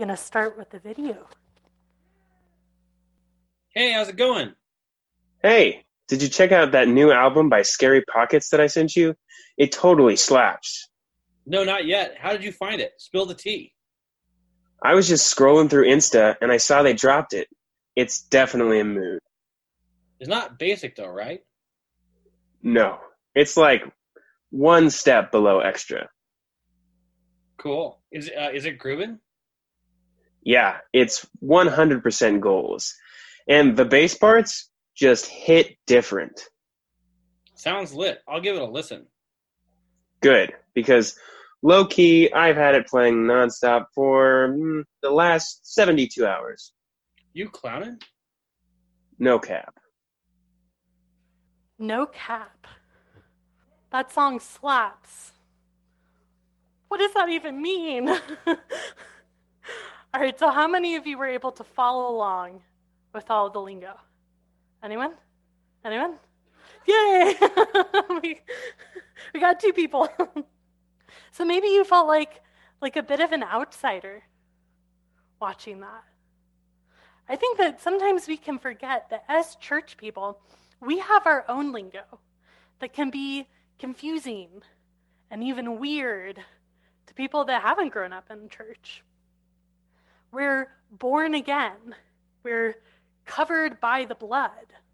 going to start with the video. Hey, how's it going? Hey, did you check out that new album by Scary Pockets that I sent you? It totally slaps. No, not yet. How did you find it? Spill the tea. I was just scrolling through Insta and I saw they dropped it. It's definitely a mood. It's not basic though, right? No, it's like one step below extra. Cool. Is it grooving? Yeah, it's 100% goals. And the bass parts just hit different. Sounds lit. I'll give it a listen. Good, because low-key, I've had it playing nonstop for the last 72 hours. You clowning? No cap. No cap. That song slaps. What does that even mean? All right, so how many of you were able to follow along with all the lingo? Anyone? Yay! we got 2 people. So maybe you felt like a bit of an outsider watching that. I think that sometimes we can forget that as church people, we have our own lingo that can be confusing and even weird to people that haven't grown up in church. We're born again. We're covered by the blood.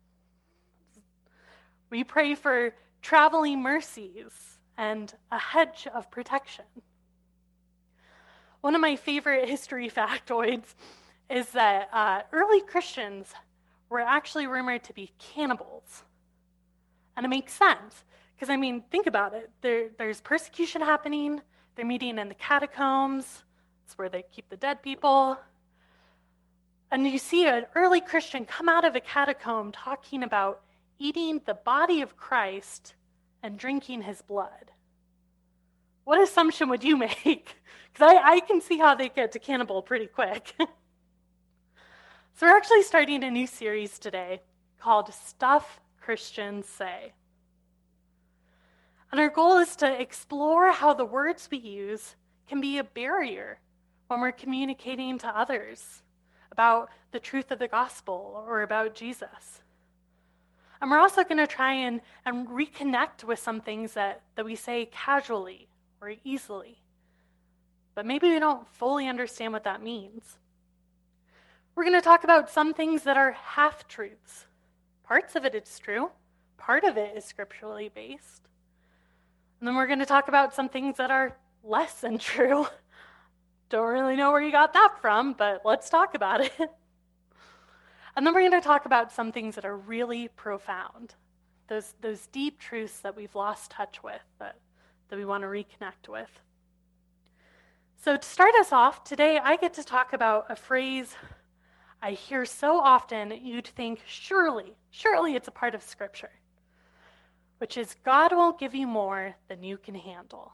We pray for traveling mercies and a hedge of protection. One of my favorite history factoids is that early Christians were actually rumored to be cannibals. And it makes sense, because, think about it. There's persecution happening. They're meeting in the catacombs. It's where they keep the dead people. And you see an early Christian come out of a catacomb talking about eating the body of Christ and drinking his blood. What assumption would you make? Because I can see how they get to cannibal pretty quick. So we're actually starting a new series today called Stuff Christians Say. And our goal is to explore how the words we use can be a barrier when we're communicating to others about the truth of the gospel or about Jesus. And we're also going to try and reconnect with some things that we say casually or easily. But maybe we don't fully understand what that means. We're going to talk about some things that are half-truths. Parts of it is true. Part of it is scripturally based. And then we're going to talk about some things that are less than true. Don't really know where you got that from, but let's talk about it. And then we're going to talk about some things that are really profound. Those deep truths that we've lost touch with, that we want to reconnect with. So to start us off, today I get to talk about a phrase I hear so often you'd think, surely it's a part of Scripture, which is, God won't give you more than you can handle.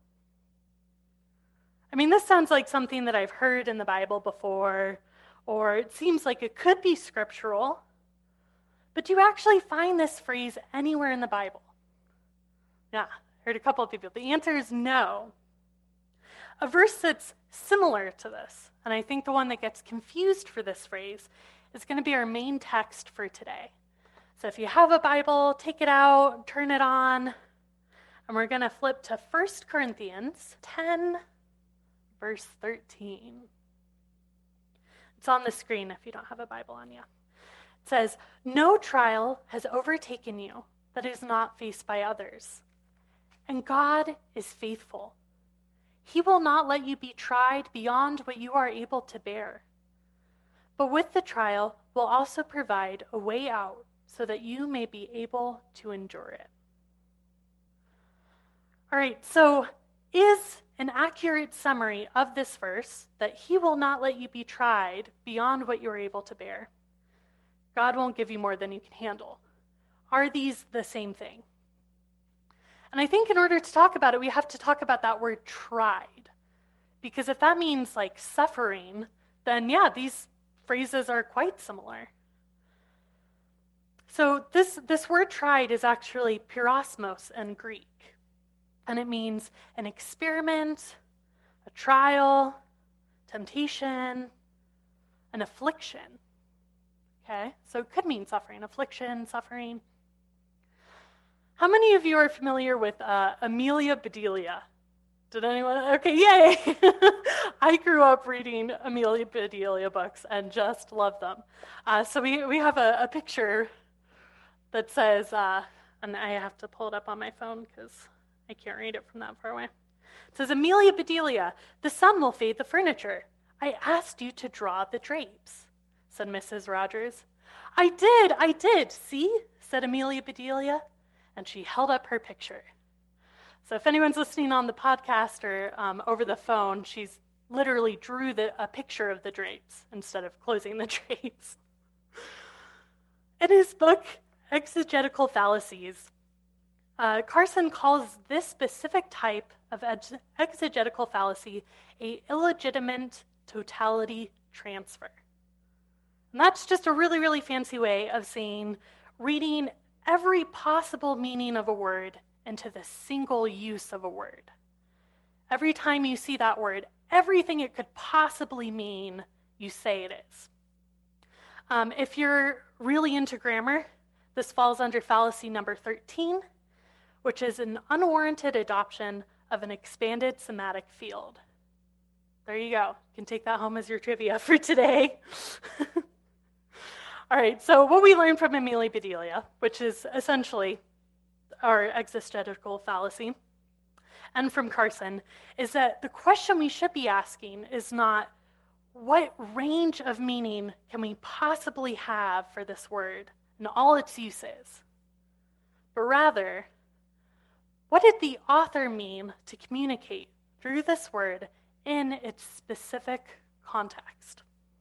This sounds like something that I've heard in the Bible before, or it seems like it could be scriptural, but do you actually find this phrase anywhere in the Bible? Yeah, heard a couple of people. The answer is no. A verse that's similar to this, and I think the one that gets confused for this phrase, is going to be our main text for today. So if you have a Bible, take it out, turn it on, and we're going to flip to 1 Corinthians 10, verse 13. It's on the screen if you don't have a Bible on you. It says, "No trial has overtaken you that is not faced by others, and God is faithful. He will not let you be tried beyond what you are able to bear. But with the trial will also provide a way out so that you may be able to endure it." All right, so is an accurate summary of this verse that he will not let you be tried beyond what you're able to bear? God won't give you more than you can handle. Are these the same thing? And I think in order to talk about it, we have to talk about that word tried. Because if that means like suffering, then yeah, these phrases are quite similar. So this word tried is actually pyrosmos in Greek. And it means an experiment, a trial, temptation, an affliction. Okay, so it could mean suffering, affliction, suffering. How many of you are familiar with Amelia Bedelia? Did anyone? Okay, yay! I grew up reading Amelia Bedelia books and just loved them. So we have a picture that says, and I have to pull it up on my phone because I can't read it from that far away. It says, Amelia Bedelia, the sun will fade the furniture. I asked you to draw the drapes, said Mrs. Rogers. I did, see, said Amelia Bedelia, and she held up her picture. So if anyone's listening on the podcast or over the phone, she's literally drew a picture of the drapes instead of closing the drapes. In his book, Exegetical Fallacies, Carson calls this specific type of exegetical fallacy a illegitimate totality transfer. And that's just a really, really fancy way of saying reading every possible meaning of a word into the single use of a word. Every time you see that word, everything it could possibly mean, you say it is. If you're really into grammar, this falls under fallacy number 13, which is an unwarranted adoption of an expanded semantic field. There you go. You can take that home as your trivia for today. All right, so what we learned from Amelia Bedelia, which is essentially our exegetical fallacy, and from Carson, is that the question we should be asking is not, what range of meaning can we possibly have for this word and all its uses? But rather, what did the author mean to communicate through this word in its specific context?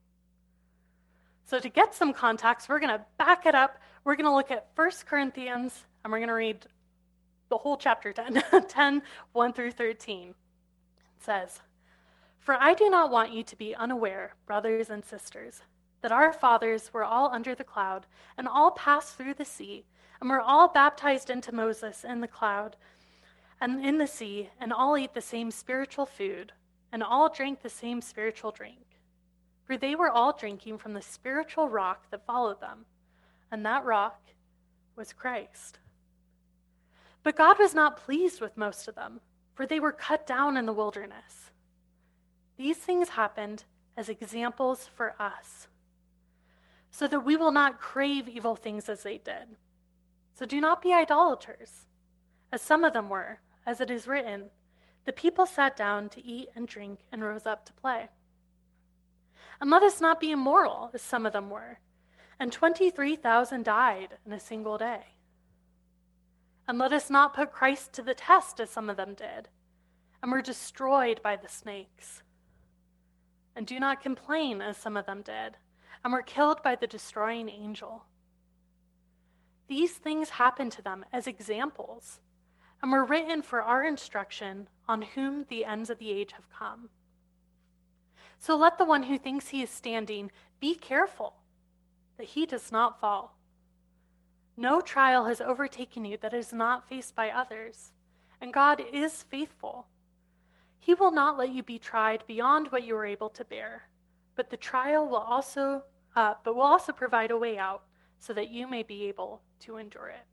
So to get some context, we're going to back it up. We're going to look at 1 Corinthians, and we're going to read the whole chapter 10, 1 through 13. It says, For I do not want you to be unaware, brothers and sisters, that our fathers were all under the cloud, and all passed through the sea, and were all baptized into Moses in the cloud, and in the sea, and all ate the same spiritual food, and all drank the same spiritual drink. For they were all drinking from the spiritual rock that followed them, and that rock was Christ. But God was not pleased with most of them, for they were cut down in the wilderness. These things happened as examples for us, so that we will not crave evil things as they did. So do not be idolaters, as some of them were, as it is written, the people sat down to eat and drink and rose up to play. And let us not be immoral, as some of them were, and 23,000 died in a single day. And let us not put Christ to the test, as some of them did, and were destroyed by the snakes. And do not complain, as some of them did, and were killed by the destroying angel. These things happened to them as examples, and were written for our instruction, on whom the ends of the age have come. So let the one who thinks he is standing be careful that he does not fall. No trial has overtaken you that is not faced by others, and God is faithful. He will not let you be tried beyond what you are able to bear, but the trial will also provide a way out so that you may be able to endure it.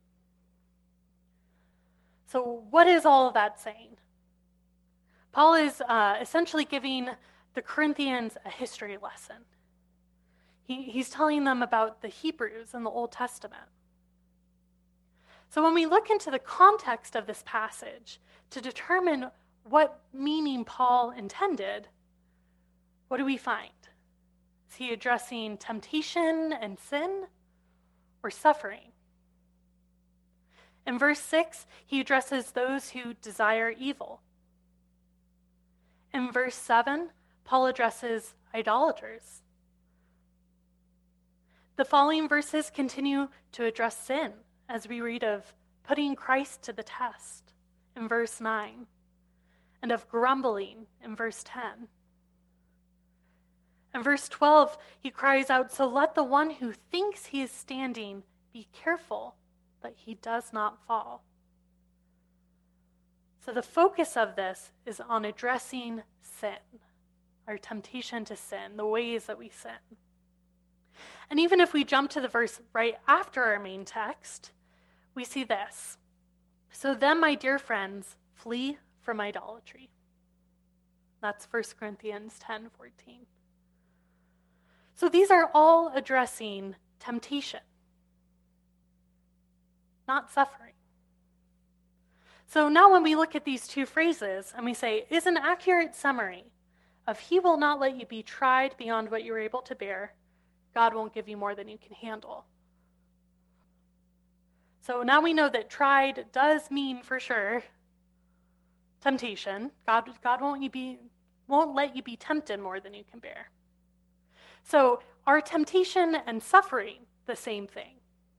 So what is all of that saying? Paul is essentially giving the Corinthians a history lesson. He's telling them about the Hebrews in the Old Testament. So when we look into the context of this passage to determine what meaning Paul intended, what do we find? Is he addressing temptation and sin or suffering? In verse 6, he addresses those who desire evil. In verse 7, Paul addresses idolaters. The following verses continue to address sin, as we read of putting Christ to the test in verse 9, and of grumbling in verse 10. In verse 12, he cries out, "So let the one who thinks he is standing be careful that he does not fall." So the focus of this is on addressing sin, our temptation to sin, the ways that we sin. And even if we jump to the verse right after our main text, we see this. So then, my dear friends, flee from idolatry. That's 1 Corinthians 10:14. So these are all addressing temptation, not suffering. So now when we look at these two phrases and we say, is an accurate summary of he will not let you be tried beyond what you're able to bear, God won't give you more than you can handle. So now we know that tried does mean for sure temptation. God won't let you be tempted more than you can bear. So are temptation and suffering the same thing?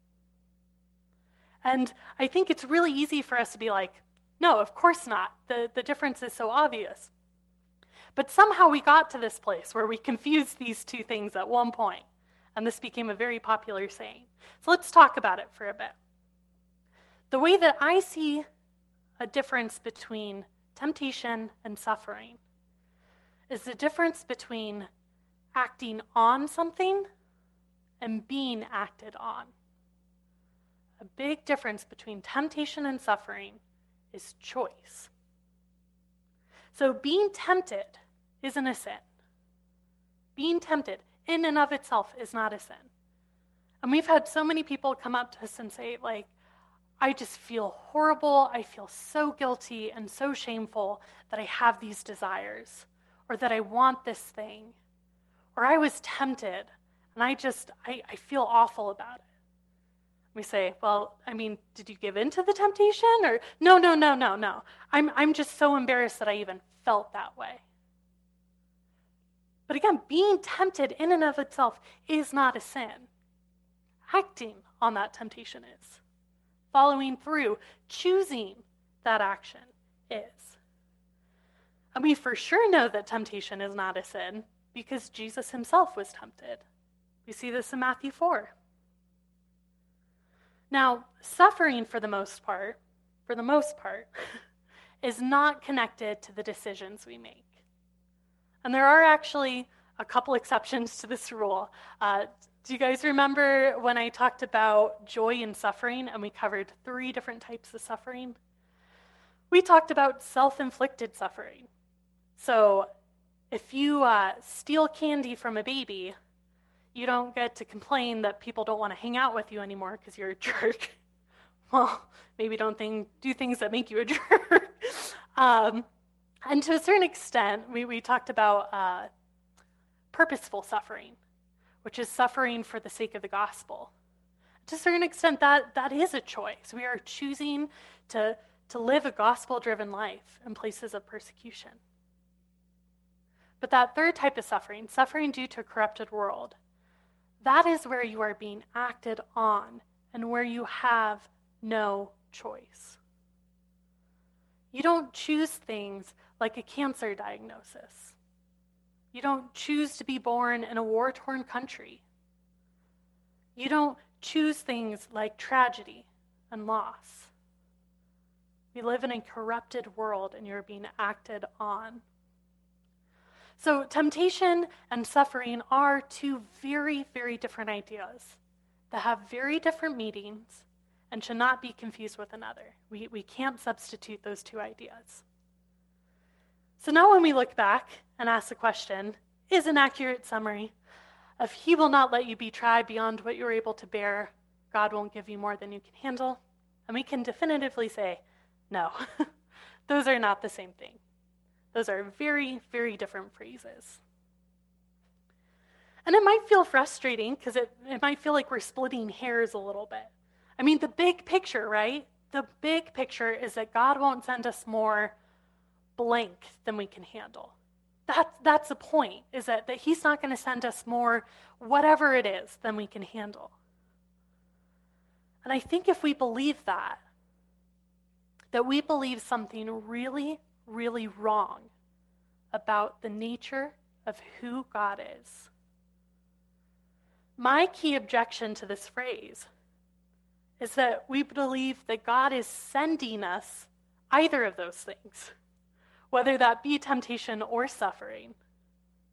And I think it's really easy for us to be like, no, of course not. The difference is so obvious. But somehow we got to this place where we confused these two things at one point, and this became a very popular saying. So let's talk about it for a bit. The way that I see a difference between temptation and suffering is the difference between acting on something and being acted on. A big difference between temptation and suffering is choice. So being tempted isn't a sin. Being tempted in and of itself is not a sin. And we've had so many people come up to us and say, like, I just feel horrible, I feel so guilty and so shameful that I have these desires, or that I want this thing, or I was tempted, and I feel awful about it. We say, well, I mean, did you give in to the temptation? Or no. I'm just so embarrassed that I even felt that way. But again, being tempted in and of itself is not a sin. Acting on that temptation is. Following through, choosing that action is. And we for sure know that temptation is not a sin because Jesus himself was tempted. We see this in Matthew 4. Now, suffering for the most part, is not connected to the decisions we make. And there are actually a couple exceptions to this rule. Do you guys remember when I talked about joy and suffering, and we covered 3 different types of suffering? We talked about self-inflicted suffering. So if you steal candy from a baby, you don't get to complain that people don't want to hang out with you anymore because you're a jerk. Well, maybe don't do things that make you a jerk. And to a certain extent, we talked about purposeful suffering, which is suffering for the sake of the gospel. To a certain extent, that is a choice. We are choosing to live a gospel-driven life in places of persecution. But that third type of suffering due to a corrupted world, that is where you are being acted on and where you have no choice. You don't choose things like a cancer diagnosis. You don't choose to be born in a war-torn country. You don't choose things like tragedy and loss. We live in a corrupted world and you're being acted on. So temptation and suffering are 2 very, very different ideas that have very different meanings and should not be confused with another. We can't substitute those 2 ideas. So now when we look back and ask the question, is an accurate summary of he will not let you be tried beyond what you're able to bear, God won't give you more than you can handle, and we can definitively say, no, those are not the same thing. Those are very, very different phrases. And it might feel frustrating because it might feel like we're splitting hairs a little bit. I mean, the big picture, right? The big picture is that God won't send us more blank than we can handle. That's the point, is that he's not going to send us more whatever it is than we can handle. And I think if we believe that we believe something really, really wrong about the nature of who God is. My key objection to this phrase is that we believe that God is sending us either of those things, whether that be temptation or suffering.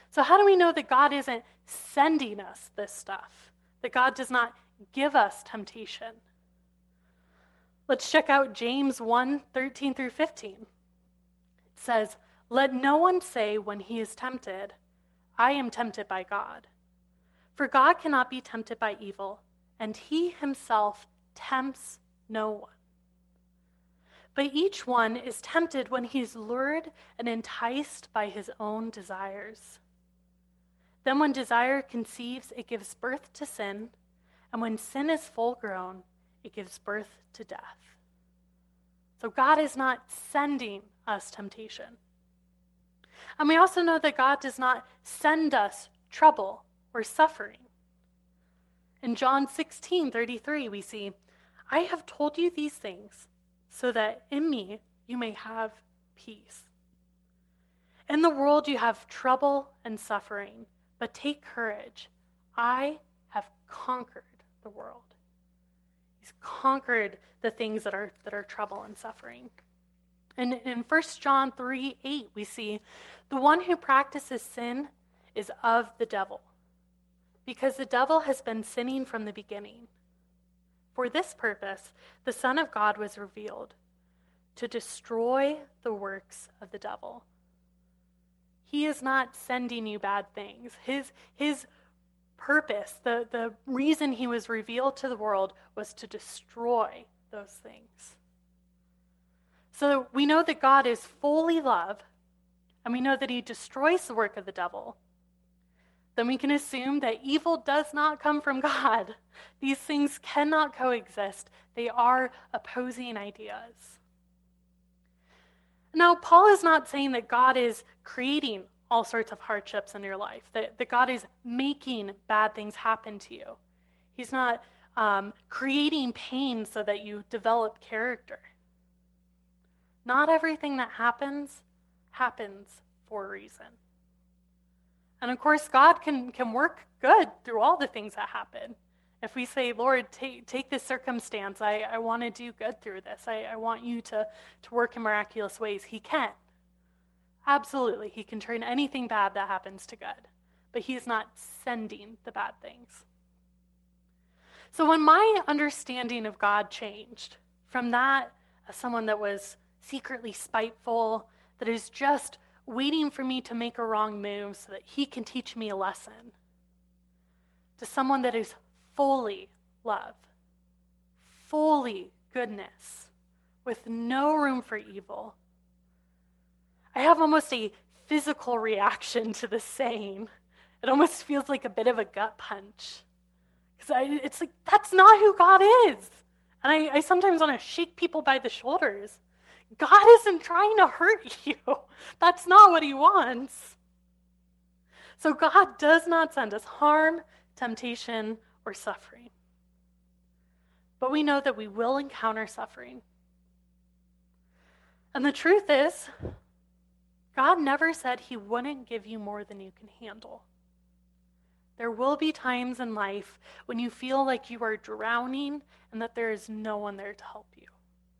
So how do we know that God isn't sending us this stuff? That God does not give us temptation? Let's check out James 1:13 through 15. It says, "Let no one say when he is tempted, 'I am tempted by God.' For God cannot be tempted by evil, and he himself tempts no one. But each one is tempted when he is lured and enticed by his own desires. Then when desire conceives, it gives birth to sin, and when sin is full grown, it gives birth to death." So God is not sending us temptation. And we also know that God does not send us trouble or suffering. In John 16:33, we see, "I have told you these things so that in me you may have peace. In the world you have trouble and suffering, but take courage. I have conquered the world." He's conquered the things that are trouble and suffering. And in 1 John 3:8, we see, "The one who practices sin is of the devil, because the devil has been sinning from the beginning. For this purpose, the Son of God was revealed, to destroy the works of the devil." He is not sending you bad things. His purpose, the reason he was revealed to the world, was to destroy those things. So we know that God is fully love, and we know that he destroys the work of the devil. Then we can assume that evil does not come from God. These things cannot coexist. They are opposing ideas. Now, Paul is not saying that God is creating all sorts of hardships in your life, that God is making bad things happen to you. He's not creating pain so that you develop character. Not everything that happens for a reason. And of course, God can work good through all the things that happen. If we say, "Lord, take this circumstance, I want to do good through this. I want you to work in miraculous ways," he can. Absolutely, he can turn anything bad that happens to good. But he is not sending the bad things. So when my understanding of God changed from that as someone that was secretly spiteful, that is just waiting for me to make a wrong move so that he can teach me a lesson, to someone that is fully love, fully goodness, with no room for evil, I have almost a physical reaction to the saying. It almost feels like a bit of a gut punch. Because it's like, that's not who God is. And I sometimes want to shake people by the shoulders. God isn't trying to hurt you. That's not what he wants. So God does not send us harm, temptation, or suffering. But we know that we will encounter suffering. And the truth is, God never said he wouldn't give you more than you can handle. There will be times in life when you feel like you are drowning and that there is no one there to help you.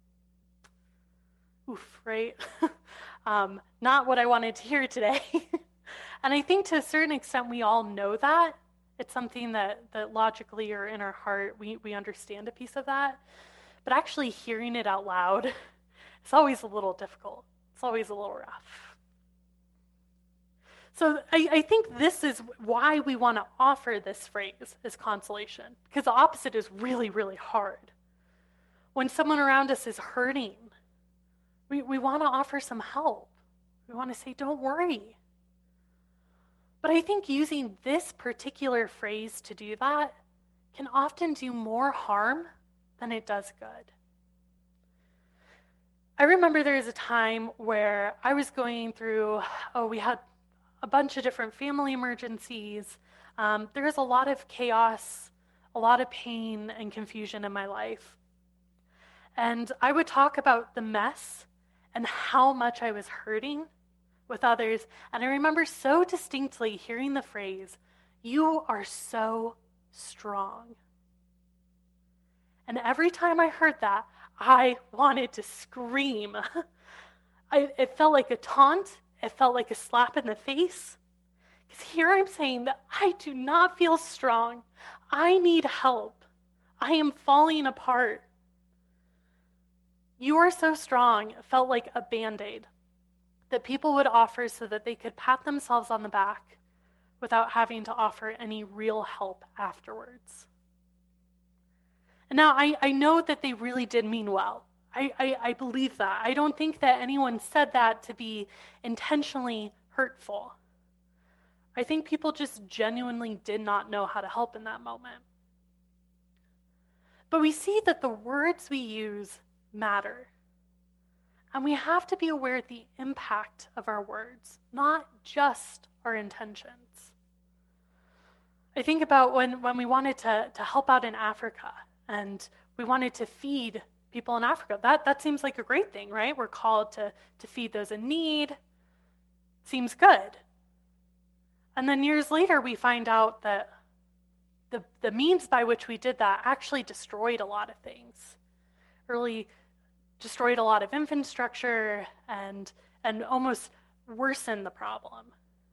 Oof, right? Not what I wanted to hear today. And I think to a certain extent we all know that. It's something that logically or in our heart we understand a piece of that. But actually hearing it out loud, it's always a little difficult. It's always a little rough. So I think this is why we want to offer this phrase as consolation, because the opposite is really, really hard. When someone around us is hurting, we want to offer some help. We want to say, don't worry. But I think using this particular phrase to do that can often do more harm than it does good. I remember there was a time where I was going through, we had a bunch of different family emergencies. There was a lot of chaos, a lot of pain and confusion in my life. And I would talk about the mess and how much I was hurting with others. And I remember so distinctly hearing the phrase, "You are so strong." And every time I heard that, I wanted to scream. It felt like a taunt. It felt like a slap in the face. Because here I'm saying that I do not feel strong. I need help. I am falling apart. You are so strong, it felt like a Band-Aid that people would offer so that they could pat themselves on the back without having to offer any real help afterwards. And now I know that they really did mean well. I believe that. I don't think that anyone said that to be intentionally hurtful. I think people just genuinely did not know how to help in that moment. But we see that the words we use matter. And we have to be aware of the impact of our words, not just our intentions. I think about when we wanted to help out in Africa and we wanted to feed people in Africa. That seems like a great thing, right? We're called to feed those in need. Seems good. And then years later, we find out that the means by which we did that actually destroyed a lot of things. Really destroyed a lot of infrastructure and almost worsened the problem.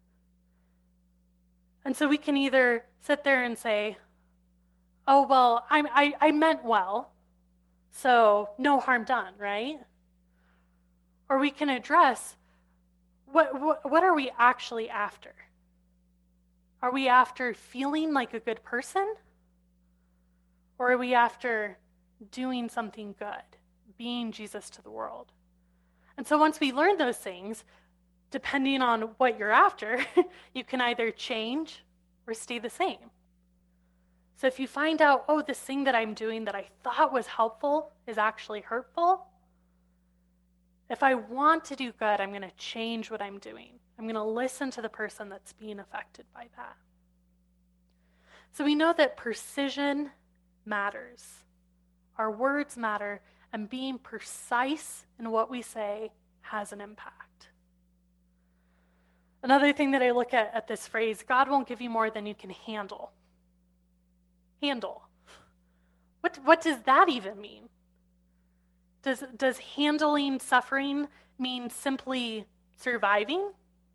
And so we can either sit there and say, oh, well, I meant well, so no harm done, right? Or we can address, what are we actually after? Are we after feeling like a good person? Or are we after doing something good, being Jesus to the world? And so once we learn those things, depending on what you're after, you can either change or stay the same. So if you find out, oh, this thing that I'm doing that I thought was helpful is actually hurtful, if I want to do good, I'm going to change what I'm doing. I'm going to listen to the person that's being affected by that. So we know that precision matters. Our words matter, and being precise in what we say has an impact. Another thing that I look at this phrase, God won't give you more than you can handle. Handle. What does that even mean? Does handling suffering mean simply surviving?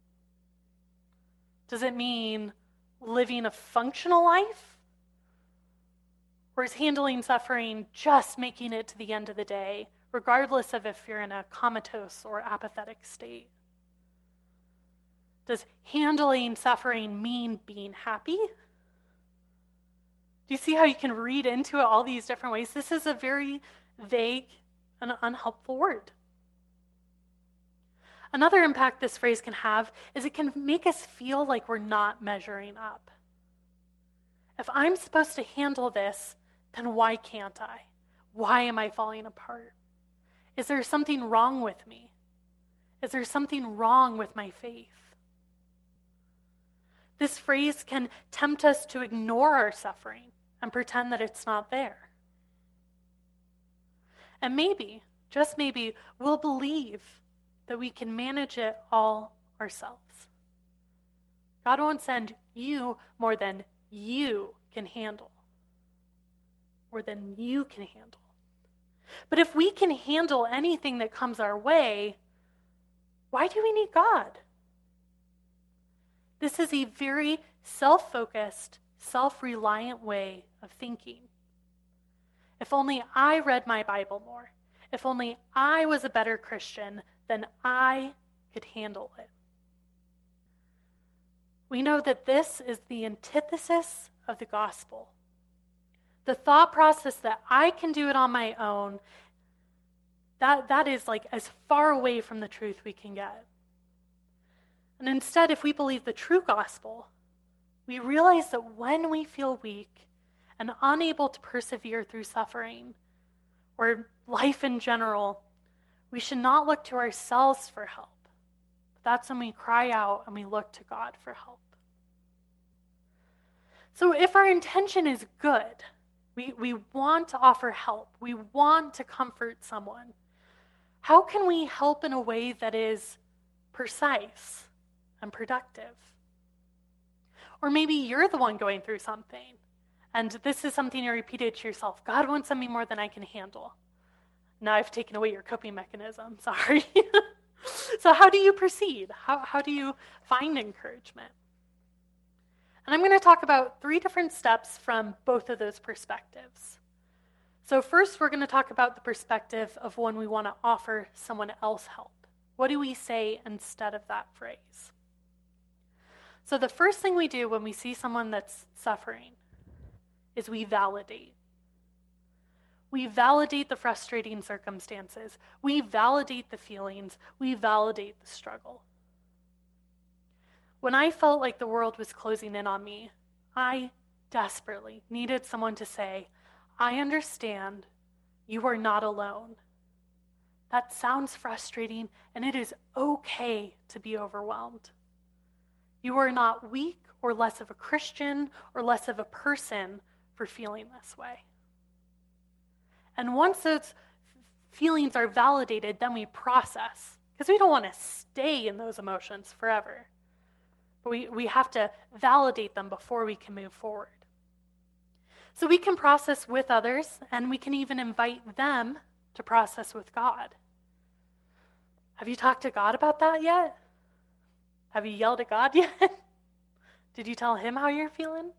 Does it mean living a functional life? Or is handling suffering just making it to the end of the day, regardless of if you're in a comatose or apathetic state? Does handling suffering mean being happy? Do you see how you can read into it all these different ways? This is a very vague and unhelpful word. Another impact this phrase can have is it can make us feel like we're not measuring up. If I'm supposed to handle this, then why can't I? Why am I falling apart? Is there something wrong with me? Is there something wrong with my faith? This phrase can tempt us to ignore our suffering and pretend that it's not there. And maybe, just maybe, we'll believe that we can manage it all ourselves. God won't send you more than you can handle. More than you can handle. But if we can handle anything that comes our way, why do we need God? This is a very self-focused, self-reliant way of thinking. If only I read my Bible more, if only I was a better Christian, then I could handle it. We know that this is the antithesis of the gospel. The thought process that I can do it on my own, that is like as far away from the truth we can get. And instead, if we believe the true gospel, we realize that when we feel weak and unable to persevere through suffering, or life in general, we should not look to ourselves for help. That's when we cry out and we look to God for help. So if our intention is good, we want to offer help, we want to comfort someone, how can we help in a way that is precise and productive? Or maybe you're the one going through something, and this is something you repeated to yourself. God won't send me more than I can handle. Now I've taken away your coping mechanism, sorry. So how do you proceed? How do you find encouragement? And I'm going to talk about 3 different steps from both of those perspectives. So first, we're going to talk about the perspective of when we want to offer someone else help. What do we say instead of that phrase? So the first thing we do when we see someone that's suffering is we validate. We validate the frustrating circumstances. We validate the feelings. We validate the struggle. When I felt like the world was closing in on me, I desperately needed someone to say, I understand, you are not alone. That sounds frustrating, and it is okay to be overwhelmed. You are not weak or less of a Christian or less of a person for feeling this way. And once those feelings are validated, then we process, because we don't want to stay in those emotions forever. But we have to validate them before we can move forward. So we can process with others, and we can even invite them to process with God. Have you talked to God about that yet? Have you yelled at God yet? Did you tell him how you're feeling?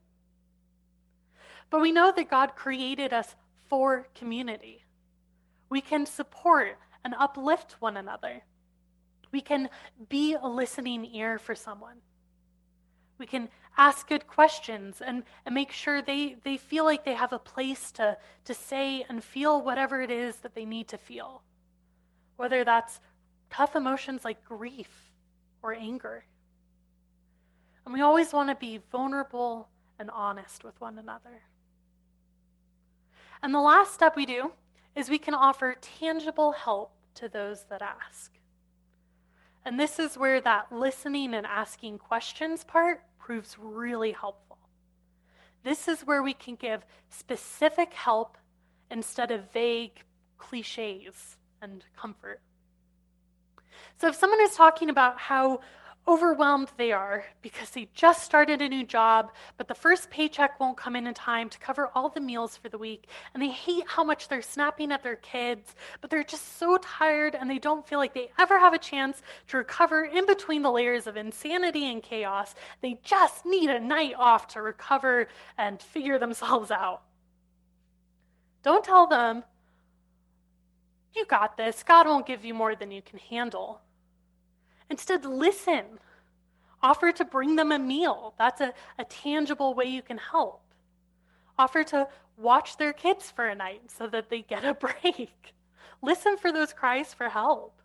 But we know that God created us for community. We can support and uplift one another. We can be a listening ear for someone. We can ask good questions and make sure they feel like they have a place to say and feel whatever it is that they need to feel. Whether that's tough emotions like grief or anger. And we always want to be vulnerable and honest with one another. And the last step we do is we can offer tangible help to those that ask. And this is where that listening and asking questions part proves really helpful. This is where we can give specific help instead of vague cliches and comfort. So if someone is talking about how overwhelmed they are because they just started a new job, but the first paycheck won't come in time to cover all the meals for the week, and they hate how much they're snapping at their kids, but they're just so tired and they don't feel like they ever have a chance to recover in between the layers of insanity and chaos. They just need a night off to recover and figure themselves out. Don't tell them, you got this, God won't give you more than you can handle. Instead, listen. Offer to bring them a meal. That's a tangible way you can help. Offer to watch their kids for a night so that they get a break. Listen for those cries for help.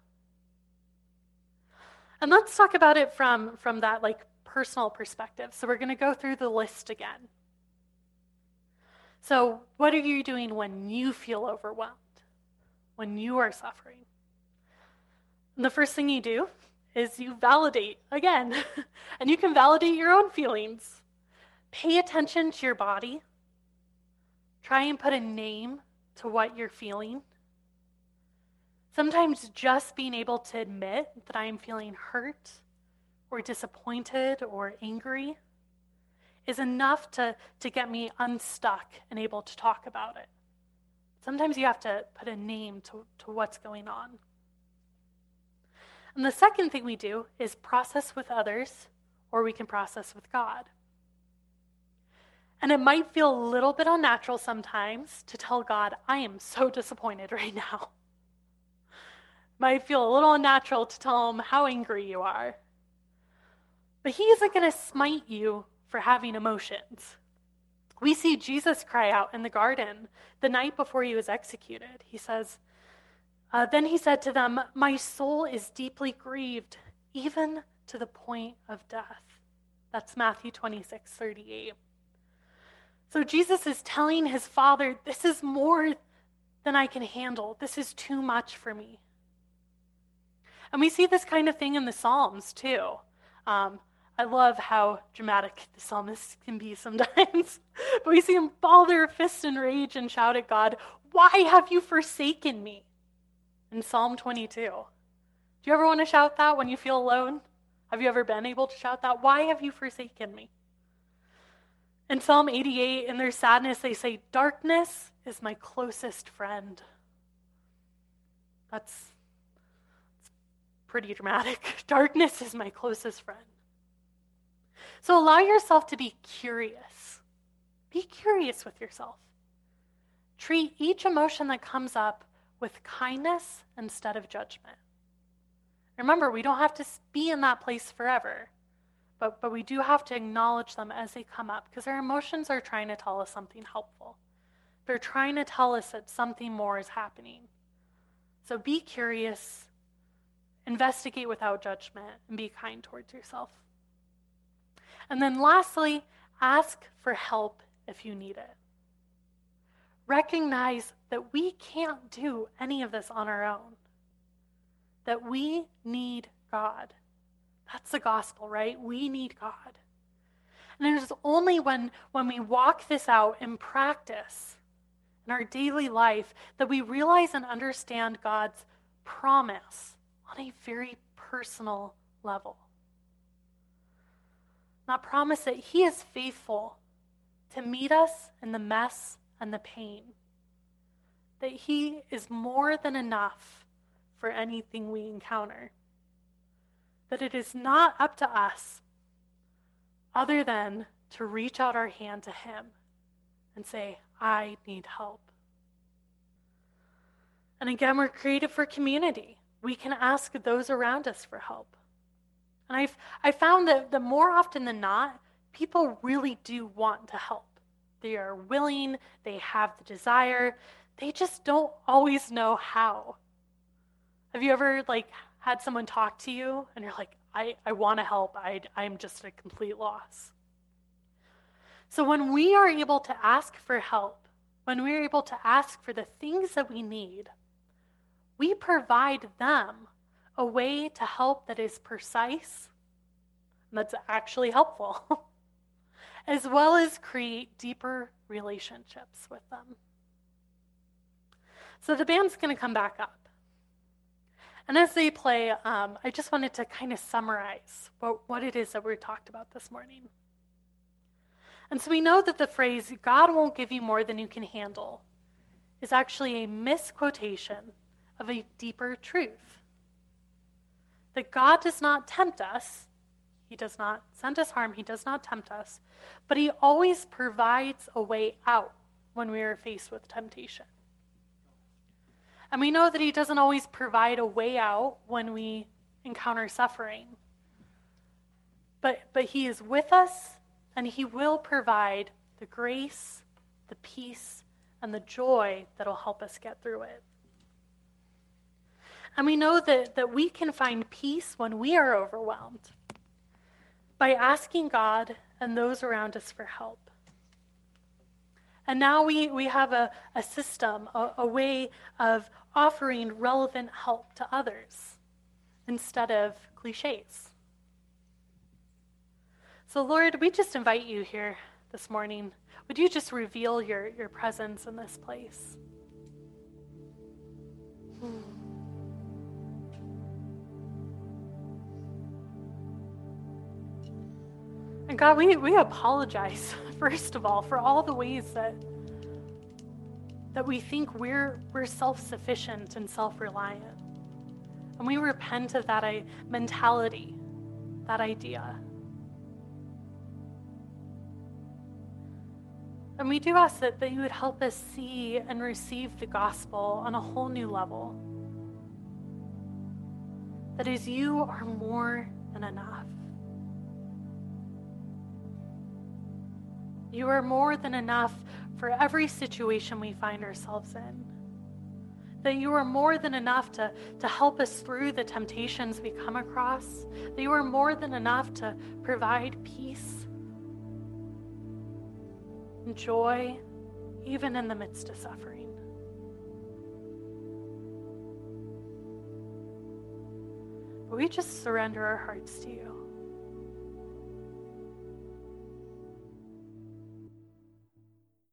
And let's talk about it from that personal perspective. So we're going to go through the list again. So what are you doing when you feel overwhelmed? When you are suffering? And the first thing you do is you validate again. And you can validate your own feelings. Pay attention to your body. Try and put a name to what you're feeling. Sometimes just being able to admit that I am feeling hurt or disappointed or angry is enough to get me unstuck and able to talk about it. Sometimes you have to put a name to what's going on. And the second thing we do is process with others, or we can process with God. And it might feel a little bit unnatural sometimes to tell God, I am so disappointed right now. It might feel a little unnatural to tell him how angry you are. But he isn't going to smite you for having emotions. We see Jesus cry out in the garden the night before he was executed. He says, then he said to them, my soul is deeply grieved, even to the point of death. That's Matthew 26:38. So Jesus is telling his Father, this is more than I can handle. This is too much for me. And we see this kind of thing in the Psalms too. I love how dramatic the psalmists can be sometimes. But we see them ball their fists in rage and shout at God, why have you forsaken me? In Psalm 22. Do you ever want to shout that when you feel alone? Have you ever been able to shout that? Why have you forsaken me? In Psalm 88, in their sadness, they say, darkness is my closest friend. That's pretty dramatic. Darkness is my closest friend. So allow yourself to be curious. Be curious with yourself. Treat each emotion that comes up with kindness instead of judgment. Remember, we don't have to be in that place forever, but we do have to acknowledge them as they come up, because our emotions are trying to tell us something helpful. They're trying to tell us that something more is happening. So be curious, investigate without judgment, and be kind towards yourself. And then lastly, ask for help if you need it. Recognize that we can't do any of this on our own, that we need God. That's the gospel, right? We need God. And it is only when we walk this out in practice, in our daily life, that we realize and understand God's promise on a very personal level. That promise that He is faithful to meet us in the mess and the pain. That He is more than enough for anything we encounter. That it is not up to us other than to reach out our hand to Him and say, I need help. And again, we're created for community. We can ask those around us for help. And I've found that the more often than not, people really do want to help. They are willing, they have the desire, they just don't always know how. Have you ever had someone talk to you and you're like, I want to help, I'm just at a complete loss. So when we are able to ask for help, when we're able to ask for the things that we need, we provide them a way to help that is precise, and that's actually helpful, as well as create deeper relationships with them. So the band's going to come back up. And as they play, I just wanted to kind of summarize what it is that we talked about this morning. And so we know that the phrase, God won't give you more than you can handle, is actually a misquotation of a deeper truth. That God does not tempt us. He does not send us harm. He does not tempt us. But He always provides a way out when we are faced with temptation. And we know that He doesn't always provide a way out when we encounter suffering. But He is with us, and He will provide the grace, the peace, and the joy that will help us get through it. And we know that we can find peace when we are overwhelmed by asking God and those around us for help. And now we have a system, a way of offering relevant help to others instead of cliches. So Lord, we just invite You here this morning. Would You just reveal your presence in this place? And God, we apologize, first of all, for all the ways that we think we're self-sufficient and self-reliant. And we repent of that mentality, that idea. And we do ask that You would help us see and receive the gospel on a whole new level. That is, You are more than enough. You are more than enough for every situation we find ourselves in. That You are more than enough to help us through the temptations we come across. That You are more than enough to provide peace and joy, even in the midst of suffering. But we just surrender our hearts to You.